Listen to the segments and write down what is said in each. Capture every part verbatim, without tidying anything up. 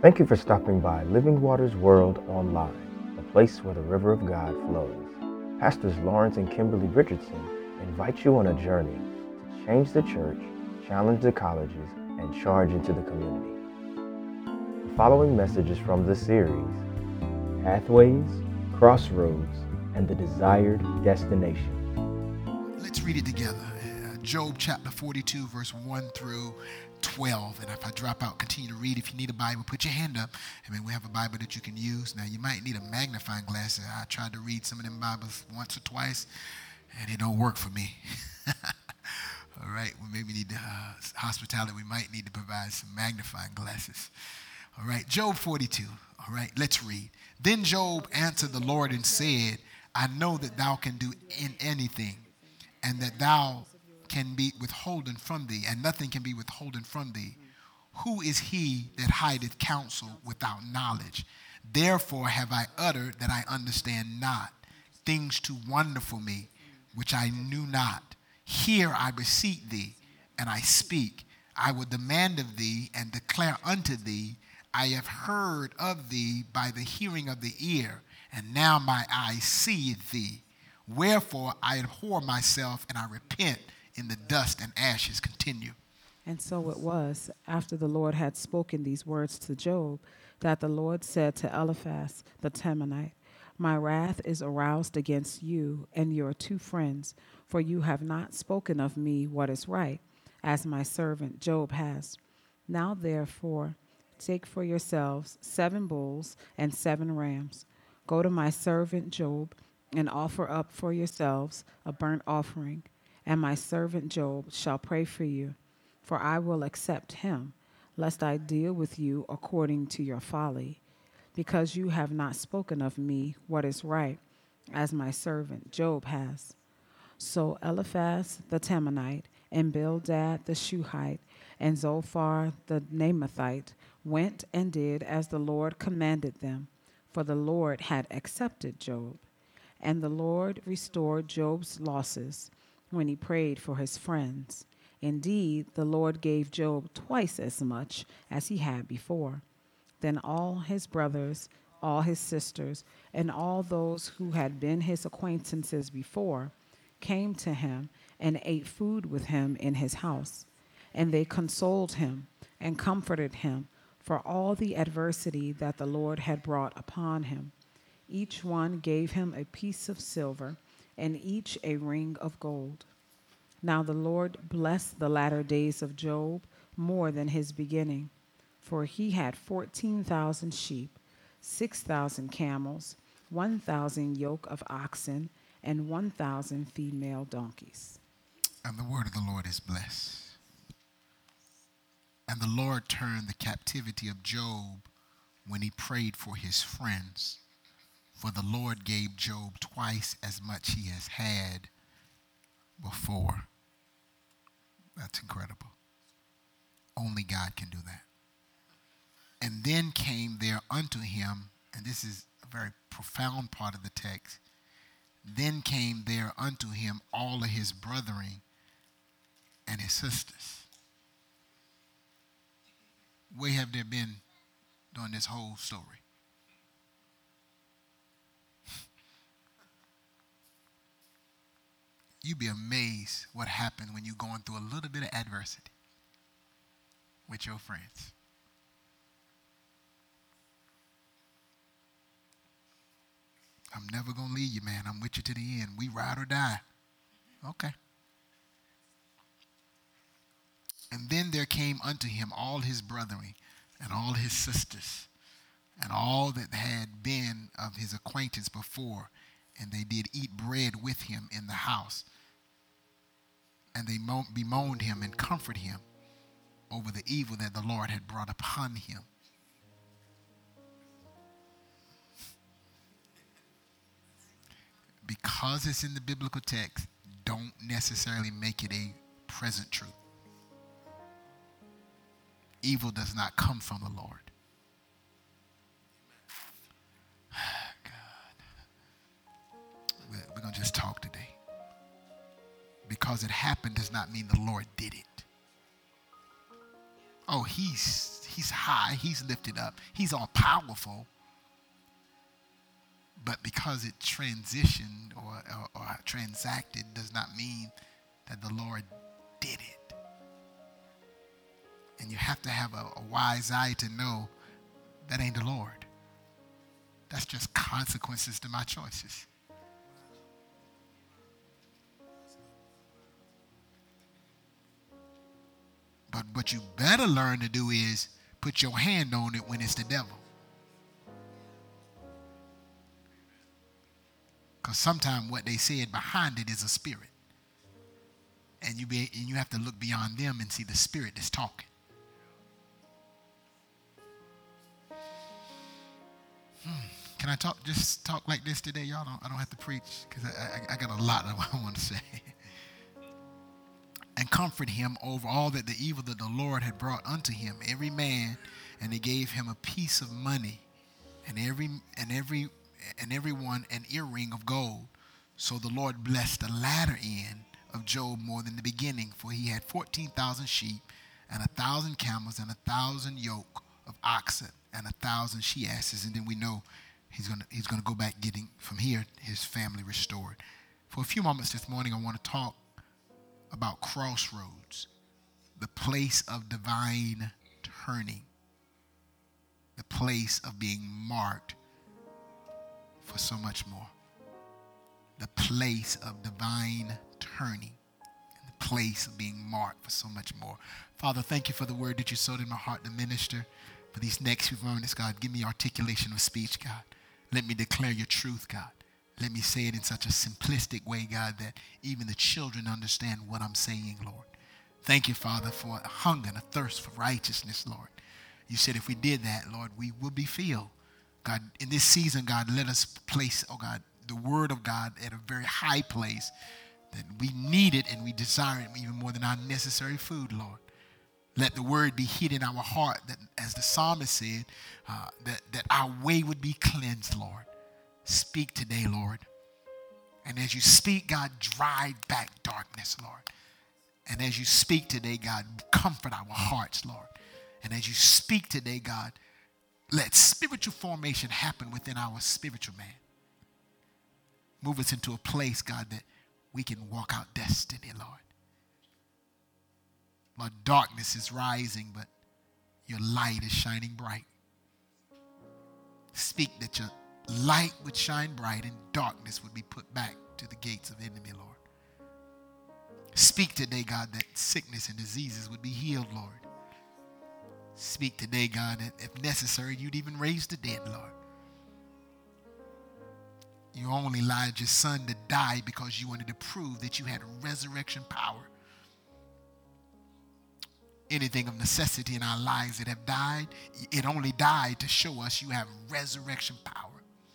Thank you for stopping by Living Waters World Online, the place where the river of God flows. Pastors Lawrence and Kimberly Richardson invite you on a journey to change the church, challenge the colleges, and charge into the community. The following message is from the series, Pathways, Crossroads, and the Desired Destination. Let's read it together. Uh, Job chapter forty-two, verse one through twelve. And if I drop out, continue to read. If you need a Bible, put your hand up. I mean, we have a Bible that you can use. Now, you might need a magnifying glass. I tried to read some of them Bibles once or twice, and it don't work for me. All right, well, maybe need the uh, hospitality. We might need to provide some magnifying glasses. All right, Job forty-two. All right, let's read. Then Job answered the Lord and said, I know that thou can do in anything, and that thou can be withholden from thee, and nothing can be withholden from thee. Who is he that hideth counsel without knowledge? Therefore have I uttered that I understand not, things too wonderful me, which I knew not. Hear, I beseech thee, and I speak. I will demand of thee, and declare unto thee. I have heard of thee by the hearing of the ear, and now my eye seeth thee. Wherefore I abhor myself, and I repent in the dust and ashes. Continue. And so it was, after the Lord had spoken these words to Job, that the Lord said to Eliphaz the Temanite, My wrath is aroused against you and your two friends, for you have not spoken of me what is right, as my servant Job has. Now therefore, take for yourselves seven bulls and seven rams. Go to my servant Job and offer up for yourselves a burnt offering, and my servant Job shall pray for you, for I will accept him, lest I deal with you according to your folly, because you have not spoken of me what is right, as my servant Job has. So Eliphaz the Temanite, and Bildad the Shuhite, and Zophar the Naamathite went and did as the Lord commanded them, for the Lord had accepted Job. And the Lord restored Job's losses when he prayed for his friends. Indeed, the Lord gave Job twice as much as he had before. Then all his brothers, all his sisters, and all those who had been his acquaintances before came to him and ate food with him in his house. And they consoled him and comforted him for all the adversity that the Lord had brought upon him. Each one gave him a piece of silver, and each a ring of gold. Now the Lord blessed the latter days of Job more than his beginning, for he had fourteen thousand sheep, six thousand camels, one thousand yoke of oxen, and one thousand female donkeys. And the word of the Lord is blessed. And the Lord turned the captivity of Job when he prayed for his friends. For the Lord gave Job twice as much he has had before. That's incredible. Only God can do that. And then came there unto him, and this is a very profound part of the text, then came there unto him all of his brethren and his sisters. Where have they been during this whole story? You'd be amazed what happened when you're going through a little bit of adversity with your friends. I'm never going to leave you, man. I'm with you to the end. We ride or die. Okay. And then there came unto him all his brethren and all his sisters and all that had been of his acquaintance before, and they did eat bread with him in the house. And they bemoaned him and comforted him over the evil that the Lord had brought upon him. Because it's in the biblical text, don't necessarily make it a present truth. Evil does not come from the Lord. God. We're going to just talk today. Because it happened does not mean the Lord did it. Oh, he's He's high. He's lifted up. He's all powerful. But because it transitioned or, or, or transacted does not mean that the Lord did it. And you have to have a, a wise eye to know that ain't the Lord. That's just consequences to my choices. But what you better learn to do is put your hand on it when it's the devil. Because sometimes what they said behind it is a spirit. And you be, and you have to look beyond them and see the spirit that's talking. Hmm. Can I talk? Just talk like this today, y'all? Don't, I don't have to preach because I, I, I got a lot that I want to say. And comfort him over all that the evil that the Lord had brought unto him, every man, and he gave him a piece of money, and every and every and everyone an earring of gold. So the Lord blessed the latter end of Job more than the beginning, for he had fourteen thousand sheep, and a thousand camels, and a thousand yoke of oxen, and a thousand she asses. And then we know he's gonna he's gonna go back getting from here his family restored. For a few moments this morning, I want to talk about crossroads, the place of divine turning, the place of being marked for so much more, the place of divine turning, and the place of being marked for so much more. Father, thank you for the word that you sowed in my heart to minister. For these next few moments, God, give me articulation of speech, God. Let me declare your truth, God. Let me say it in such a simplistic way, God, that even the children understand what I'm saying, Lord. Thank you, Father, for a hunger and a thirst for righteousness, Lord. You said if we did that, Lord, we would be filled. God, in this season, God, let us place, oh God, the word of God at a very high place, that we need it and we desire it even more than our necessary food, Lord. Let the word be hid in our heart, that, as the psalmist said, uh, that, that our way would be cleansed, Lord. Speak today, Lord. And as you speak, God, drive back darkness, Lord. And as you speak today, God, comfort our hearts, Lord. And as you speak today, God, let spiritual formation happen within our spiritual man. Move us into a place, God, that we can walk out destiny, Lord. Lord, darkness is rising, but your light is shining bright. Speak that your light would shine bright and darkness would be put back to the gates of the enemy, Lord. Speak today, God, that sickness and diseases would be healed, Lord. Speak today, God, that if necessary, you'd even raise the dead, Lord. You only allowed your son to die because you wanted to prove that you had resurrection power. Anything of necessity in our lives that have died, it only died to show us you have resurrection power.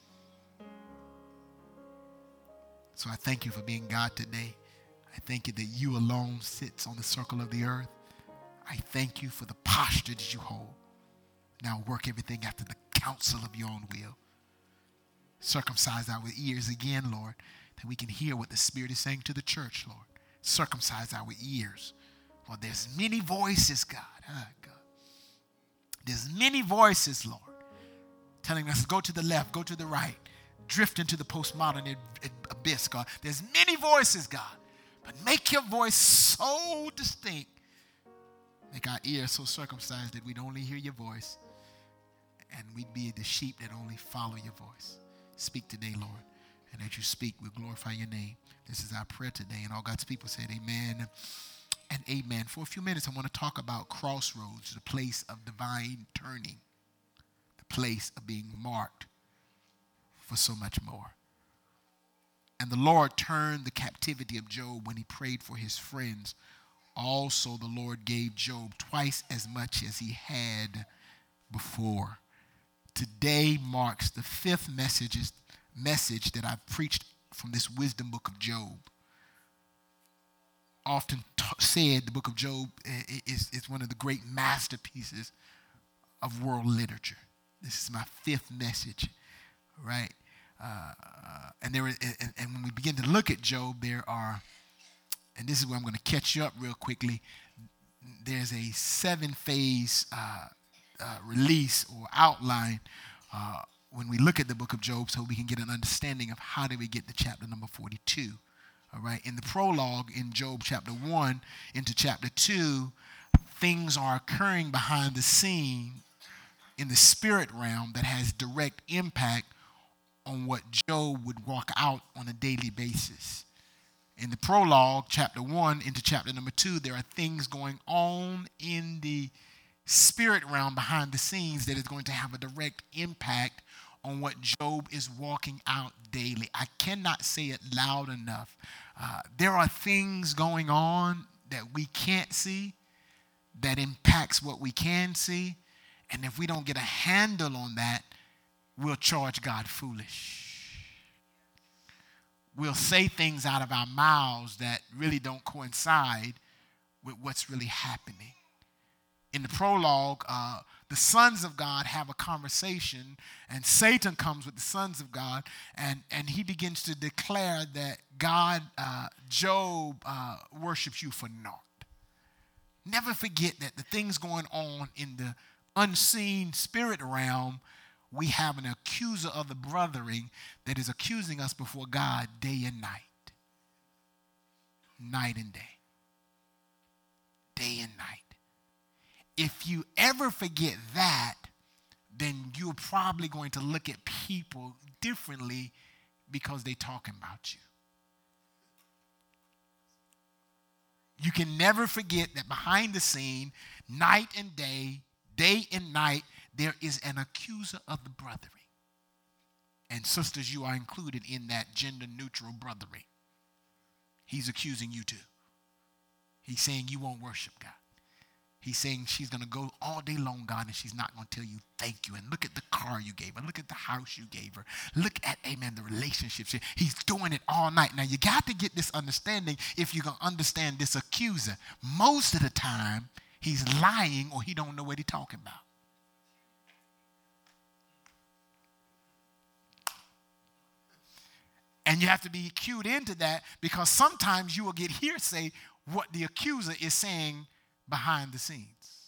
So I thank you for being God today. I thank you that you alone sits on the circle of the earth. I thank you for the posture that you hold. Now work everything after the counsel of your own will. Circumcise our ears again, Lord, that we can hear what the Spirit is saying to the church, Lord. Circumcise our ears. Lord, there's many voices, God. Oh, God. There's many voices, Lord, telling us go to the left, go to the right, drift into the postmodern abyss, God. There's many voices, God, but make your voice so distinct. Make our ears so circumcised that we'd only hear your voice, and we'd be the sheep that only follow your voice. Speak today, Lord, and as you speak, we'll glorify your name. This is our prayer today, and all God's people said amen and amen. For a few minutes, I want to talk about crossroads, the place of divine turning, the place of being marked for so much more. And the Lord turned the captivity of Job when he prayed for his friends. Also, the Lord gave Job twice as much as he had before. Today marks the fifth messages, message that I've preached from this wisdom book of Job. Often t- said the book of Job is, is one of the great masterpieces of world literature. This is my fifth message, right? Uh, and there, and, and when we begin to look at Job, there are, and this is where I'm going to catch you up real quickly. There's a seven-phase uh, uh, release or outline uh, when we look at the book of Job so we can get an understanding of how do we get to chapter number forty-two. All right. In the prologue in Job chapter one into chapter two, things are occurring behind the scene in the spirit realm that has direct impact on what Job would walk out on a daily basis. In the prologue, chapter one into chapter number two, there are things going on in the spirit realm behind the scenes that is going to have a direct impact on what Job is walking out daily. I cannot say it loud enough. Uh, there are things going on that we can't see that impacts what we can see. And if we don't get a handle on that, we'll charge God foolish. We'll say things out of our mouths that really don't coincide with what's really happening. In the prologue, uh, the sons of God have a conversation, and Satan comes with the sons of God, and, and he begins to declare that God, uh, Job, uh, worships you for naught. Never forget that the things going on in the unseen spirit realm, we have an accuser of the brethren that is accusing us before God day and night. Night and day. Day and night. If you ever forget that, then you're probably going to look at people differently because they're talking about you. You can never forget that behind the scene, night and day, day and night, there is an accuser of the brethren. And sisters, you are included in that gender-neutral brethren. He's accusing you too. He's saying you won't worship God. He's saying she's going to go all day long, God, and she's not going to tell you thank you. And look at the car you gave her. Look at the house you gave her. Look at, amen, the relationships. He's doing it all night. Now, you got to get this understanding if you're going to understand this accuser. Most of the time, he's lying or he don't know what he's talking about. And you have to be cued into that because sometimes you will get hearsay what the accuser is saying behind the scenes.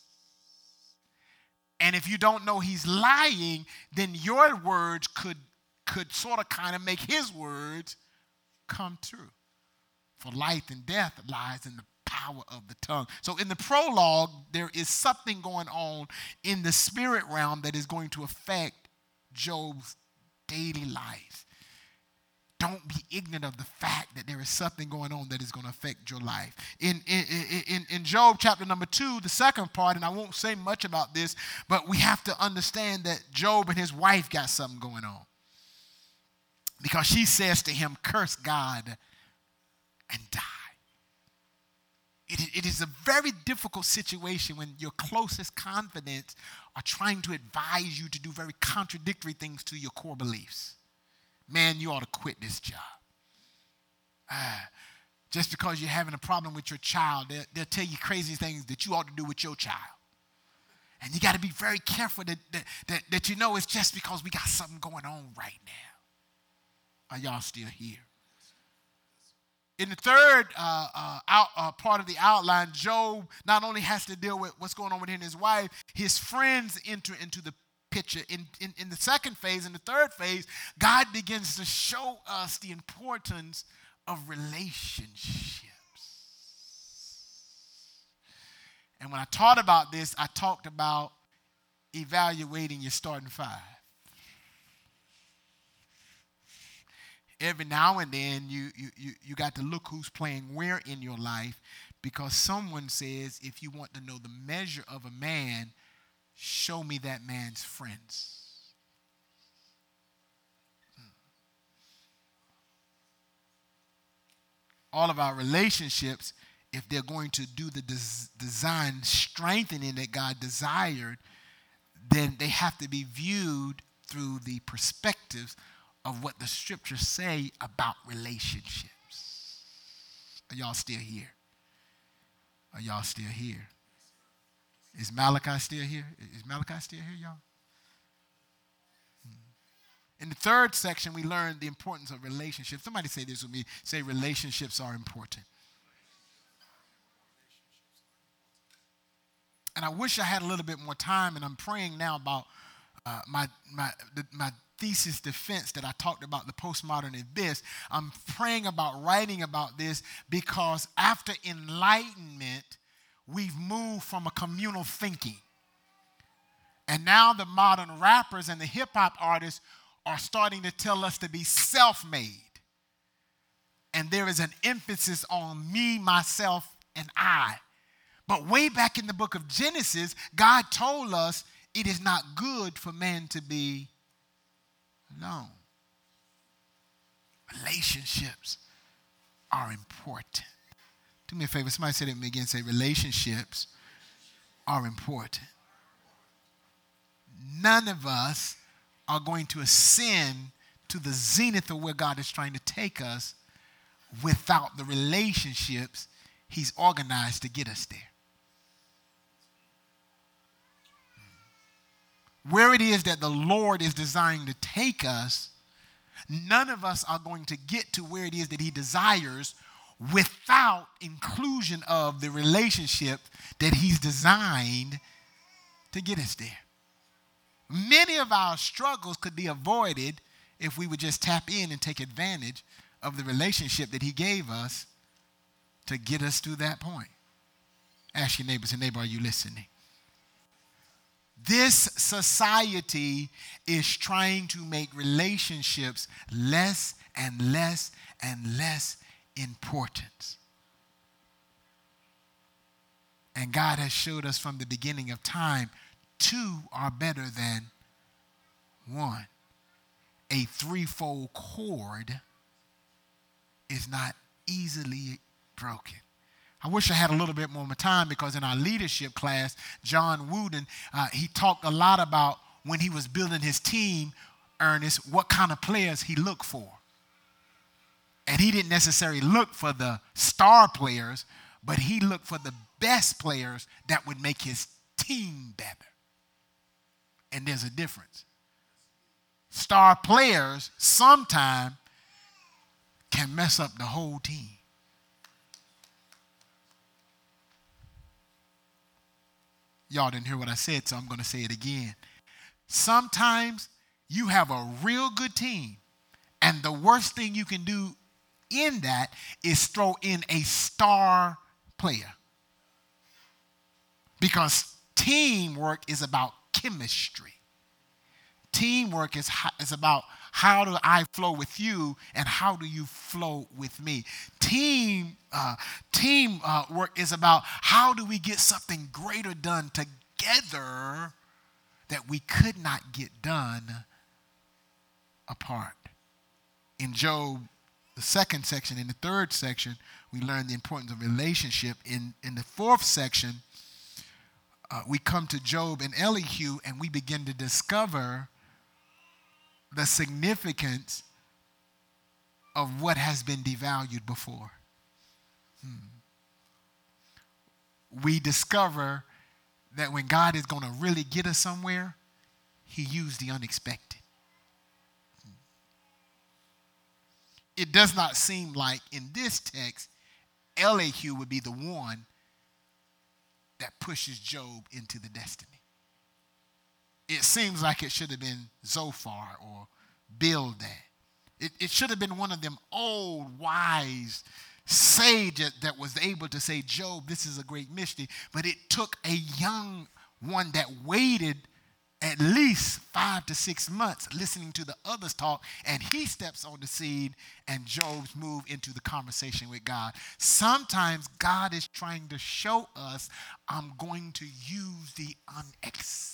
And if you don't know he's lying, then your words could, could sort of kind of make his words come true. For life and death lies in the power of the tongue. So in the prologue, there is something going on in the spirit realm that is going to affect Job's daily life. Don't be ignorant of the fact that there is something going on that is going to affect your life. In, in, in, in Job chapter number two, the second part, and I won't say much about this, but we have to understand that Job and his wife got something going on. Because she says to him, curse God and die. It, it is a very difficult situation when your closest confidants are trying to advise you to do very contradictory things to your core beliefs. Man, you ought to quit this job. Uh, just because you're having a problem with your child, they'll, they'll tell you crazy things that you ought to do with your child. And you got to be very careful that, that, that, that you know it's just because we got something going on right now. Are y'all still here? In the third uh, uh, out, uh, part of the outline, Job not only has to deal with what's going on with him and his wife, his friends enter into the picture. In, in, in the second phase, in the third phase, God begins to show us the importance of relationships. And when I taught about this, I talked about evaluating your starting five. Every now and then, you, you, you, you got to look who's playing where in your life, because someone says if you want to know the measure of a man, show me that man's friends. All of our relationships, if they're going to do the des- design strengthening that God desired, then they have to be viewed through the perspectives of what the scriptures say about relationships. Are y'all still here? Are y'all still here? Is Malachi still here? Is Malachi still here, y'all? In the third section, we learned the importance of relationships. Somebody say this with me. Say relationships are important. And I wish I had a little bit more time, and I'm praying now about uh, my, my, the, my thesis defense that I talked about, the postmodern abyss. I'm praying about writing about this because after enlightenment, we've moved from a communal thinking. And now the modern rappers and the hip-hop artists are starting to tell us to be self-made. And there is an emphasis on me, myself, and I. But way back in the book of Genesis, God told us it is not good for man to be alone. Relationships are important. Do me a favor. Somebody say that to me again. Say, relationships are important. None of us are going to ascend to the zenith of where God is trying to take us without the relationships he's organized to get us there. Where it is that the Lord is desiring to take us, none of us are going to get to where it is that he desires without inclusion of the relationship that he's designed to get us there. Many of our struggles could be avoided if we would just tap in and take advantage of the relationship that he gave us to get us to that point. Ask your neighbor, say, neighbor, are you listening? This society is trying to make relationships less and less and less important. And God has showed us from the beginning of time, two are better than one. A threefold cord is not easily broken. I wish I had a little bit more time because in our leadership class, John Wooden, uh, he talked a lot about when he was building his team, Ernest, what kind of players he looked for. And he didn't necessarily look for the star players, but he looked for the best players that would make his team better. And there's a difference. Star players sometimes can mess up the whole team. Y'all didn't hear what I said, so I'm going to say it again. Sometimes you have a real good team, and the worst thing you can do in that is throw in a star player. Because teamwork is about chemistry. Teamwork is, is about how do I flow with you and how do you flow with me. Team uh, team uh, work is about how do we get something greater done together that we could not get done apart. In Job, the second section, in the third section, we learn the importance of relationship. In, in the fourth section, uh, we come to Job and Elihu and we begin to discover the significance of what has been devalued before. Hmm. We discover that when God is going to really get us somewhere, he used the unexpected. Hmm. It does not seem like in this text, Elihu would be the one that pushes Job into the destiny. It seems like it should have been Zophar or Bildad. It, it should have been one of them old, wise sages that was able to say, Job, this is a great mystery. But it took a young one that waited at least five to six months listening to the others talk, and he steps on the scene, and Job's moved into the conversation with God. Sometimes God is trying to show us, I'm going to use the unexpected.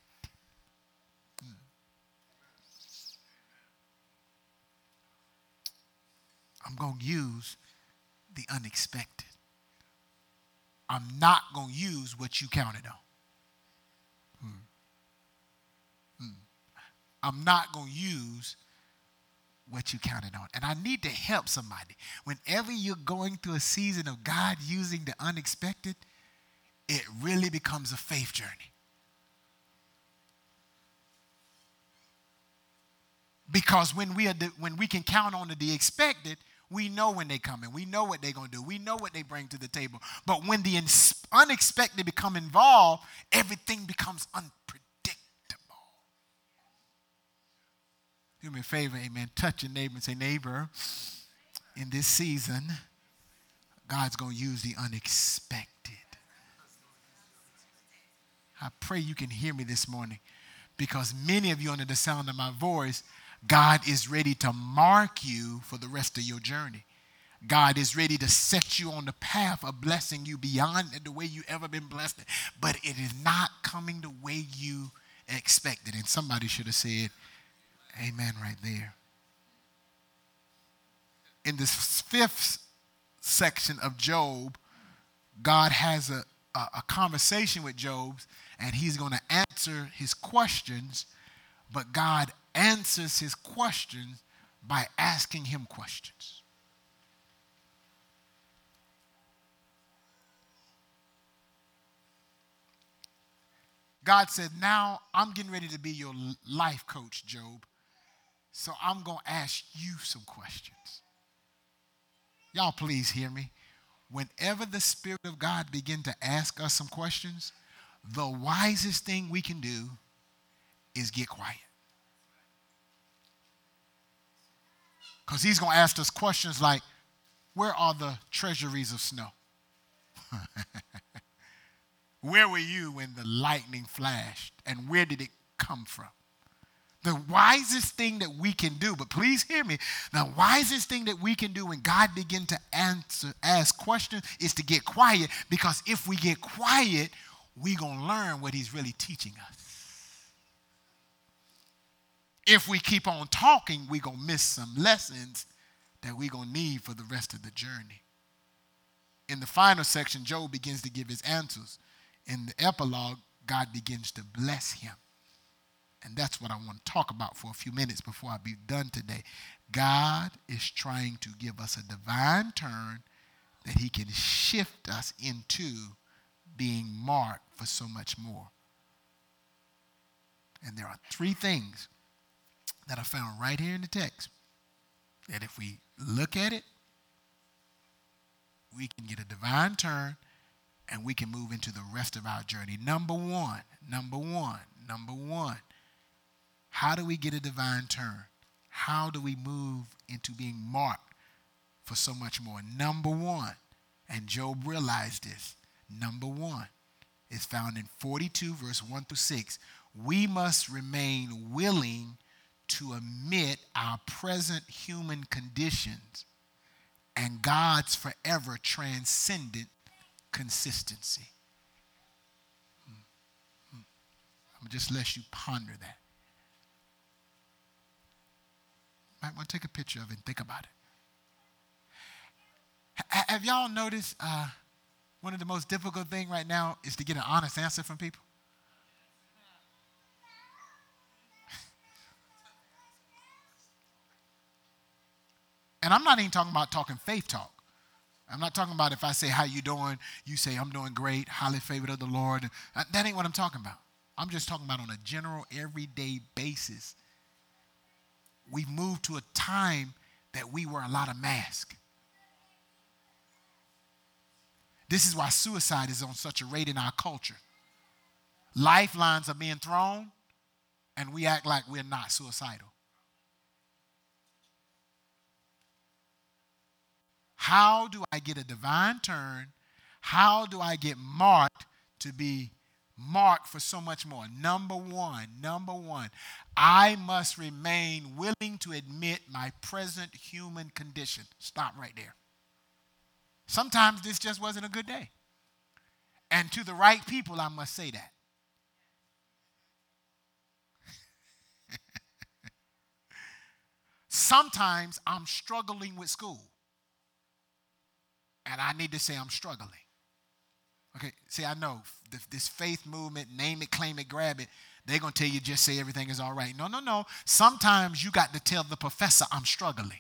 I'm going to use the unexpected. I'm not going to use what you counted on. Hmm. Hmm. I'm not going to use what you counted on. And I need to help somebody. Whenever you're going through a season of God using the unexpected, it really becomes a faith journey. Because when we are the, when we can count on the expected, We know when they come in. We know what they're going to do. We know what they bring to the table. But when the ins- unexpected become involved, everything becomes unpredictable. Do me a favor, amen. Touch your neighbor and say, neighbor, in this season, God's going to use the unexpected. I pray you can hear me this morning, because many of you under the sound of my voice, God is ready to mark you for the rest of your journey. God is ready to set you on the path of blessing you beyond the way you ever been blessed. But it is not coming the way you expected. And somebody should have said, amen, right there. In this fifth section of Job, God has a, a, a conversation with Job, and he's going to answer his questions, but God answers his questions by asking him questions. God said, now I'm getting ready to be your life coach, Job, so I'm going to ask you some questions. Y'all please hear me. Whenever the Spirit of God begins to ask us some questions, the wisest thing we can do is get quiet. Because he's going to ask us questions like, where are the treasuries of snow? Where were you when the lightning flashed? And where did it come from? The wisest thing that we can do, but please hear me, the wisest thing that we can do when God begins to answer, ask questions is to get quiet, because if we get quiet, we're going to learn what he's really teaching us. If we keep on talking, we're going to miss some lessons that we're going to need for the rest of the journey. In the final section, Job begins to give his answers. In the epilogue, God begins to bless him. And that's what I want to talk about for a few minutes before I be done today. God is trying to give us a divine turn that he can shift us into being marked for so much more. And there are three things that are found right here in the text that if we look at it, we can get a divine turn and we can move into the rest of our journey. Number one, number one, number one. How do we get a divine turn? How do we move into being marked for so much more? Number one, and Job realized this, number one is found in forty-two, verse one through six. We must remain willing to admit our present human conditions and God's forever transcendent consistency. I'm going to just let you ponder that. I want to take a picture of it and think about it. H- have y'all noticed uh, one of the most difficult things right now is to get an honest answer from people? And I'm not even talking about talking faith talk. I'm not talking about if I say, how you doing? You say, I'm doing great, highly favored of the Lord. That ain't what I'm talking about. I'm just talking about on a general, everyday basis. We've moved to a time that we wear a lot of masks. This is why suicide is on such a rate in our culture. Lifelines are being thrown, and we act like we're not suicidal. How do I get a divine turn? How do I get marked to be marked for so much more? Number one, number one, I must remain willing to admit my present human condition. Stop right there. Sometimes this just wasn't a good day. And to the right people, I must say that. Sometimes I'm struggling with school. And I need to say I'm struggling. Okay, see, I know this faith movement, name it, claim it, grab it, they're going to tell you just say everything is all right. No, no, no. Sometimes you got to tell the professor I'm struggling.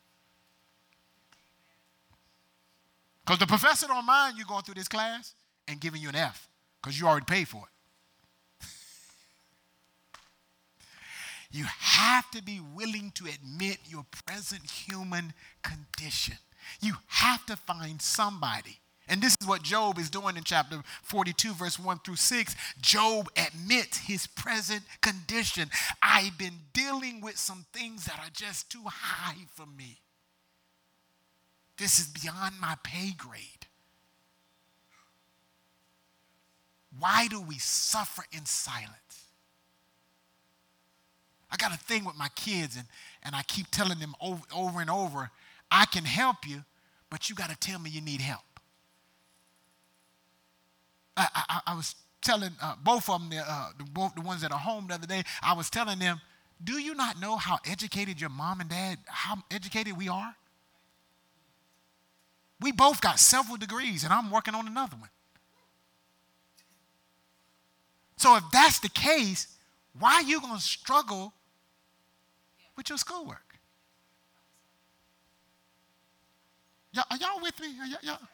Because the professor don't mind you going through this class and giving you an F because you already paid for it. You have to be willing to admit your present human condition. You have to find somebody. And this is what Job is doing in chapter forty-two, verse one through six. Job admits his present condition. I've been dealing with some things that are just too high for me. This is beyond my pay grade. Why do we suffer in silence? I got a thing with my kids, and, and I keep telling them over, over and over, I can help you, but you got to tell me you need help. I, I, I was telling uh, both of them, the, uh, the, both the ones that are home the other day, I was telling them, do you not know how educated your mom and dad, how educated we are? We both got several degrees, and I'm working on another one. So if that's the case, why are you going to struggle with your schoolwork? Y'all, are y'all with me? Are y'all, y'all?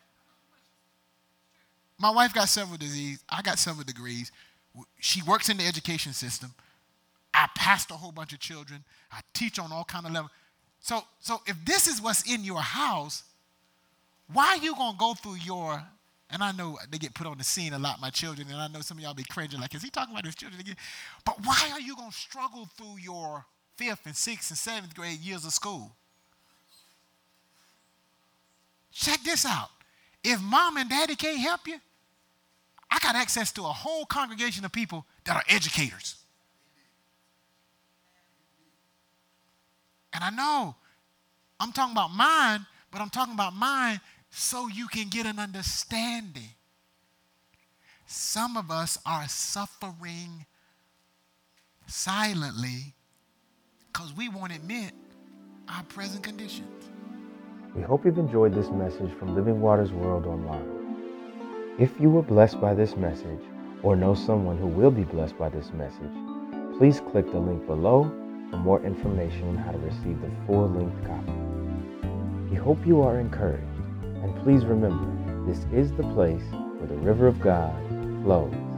My wife got several degrees. I got several degrees. She works in the education system. I pastor a whole bunch of children. I teach on all kind of levels. So, so if this is what's in your house, why are you going to go through your, and I know they get put on the scene a lot, my children, and I know some of y'all be cringing like, is he talking about his children again? But why are you going to struggle through your fifth and sixth and seventh grade years of school? Check this out. If mom and daddy can't help you, I got access to a whole congregation of people that are educators. And I know I'm talking about mine, but I'm talking about mine so you can get an understanding. Some of us are suffering silently because we won't admit our present conditions. We hope you've enjoyed this message from Living Waters World Online. If you were blessed by this message or know someone who will be blessed by this message, please click the link below for more information on how to receive the full-length copy. We hope you are encouraged, and please remember, this is the place where the river of God flows.